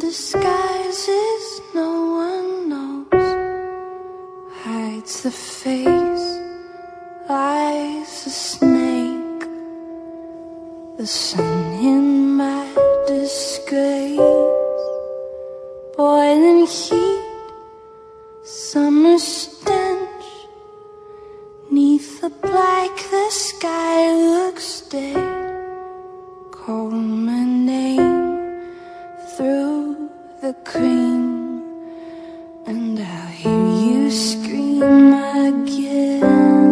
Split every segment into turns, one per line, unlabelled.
disguises no one knows, hides the face, lies a snake. The sun in my disgrace, boiling heat, summer stench. Neath the black the sky looks dead. Call my name through the cream, and I'll hear you scream again.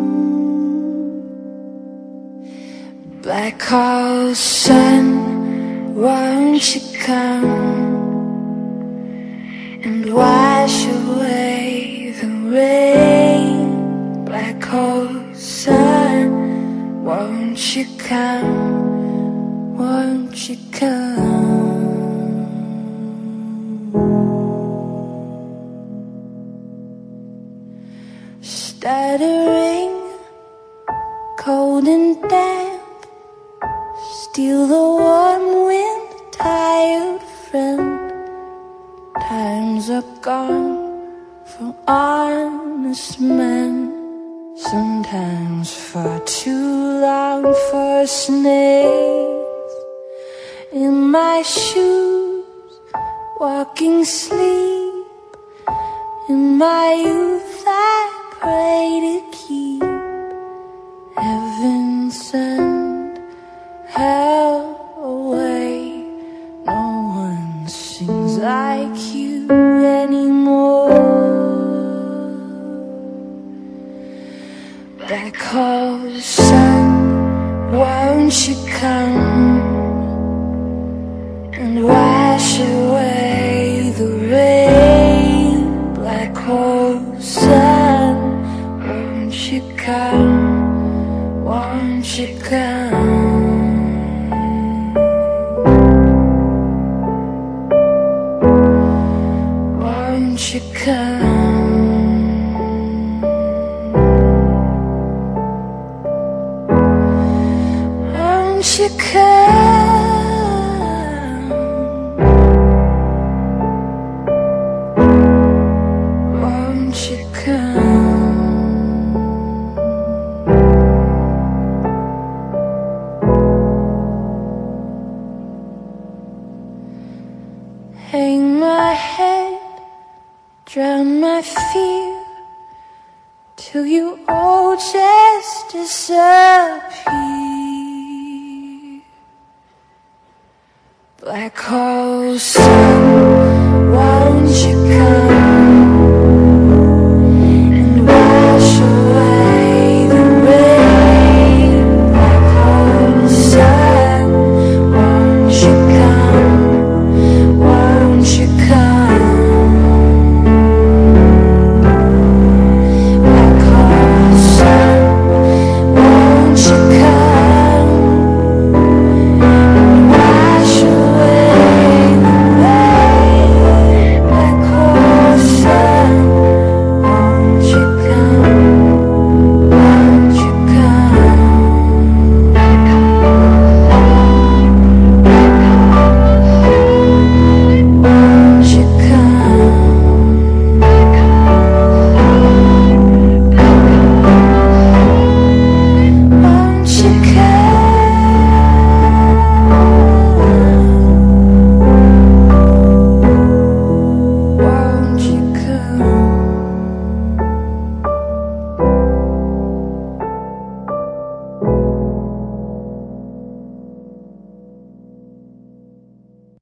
Black hole sun, won't you come and wash away the rain? Black hole sun, won't you come? Won't you come? Stuttering, cold and damp, steal the warm wind, tired friend. Times are gone for honest men, sometimes far too long for snakes. In my shoes, walking sleep. In my youth I pray to keep heaven send hell away. No one sings like you anymore. Black hole sun, won't you come and wash away the rain? Black hole sun, won't you come? Won't you come? Won't you come? Won't you come? Won't you come? Hang my head, drown my fear, till you all just disappear. Black hole sun, won't you come?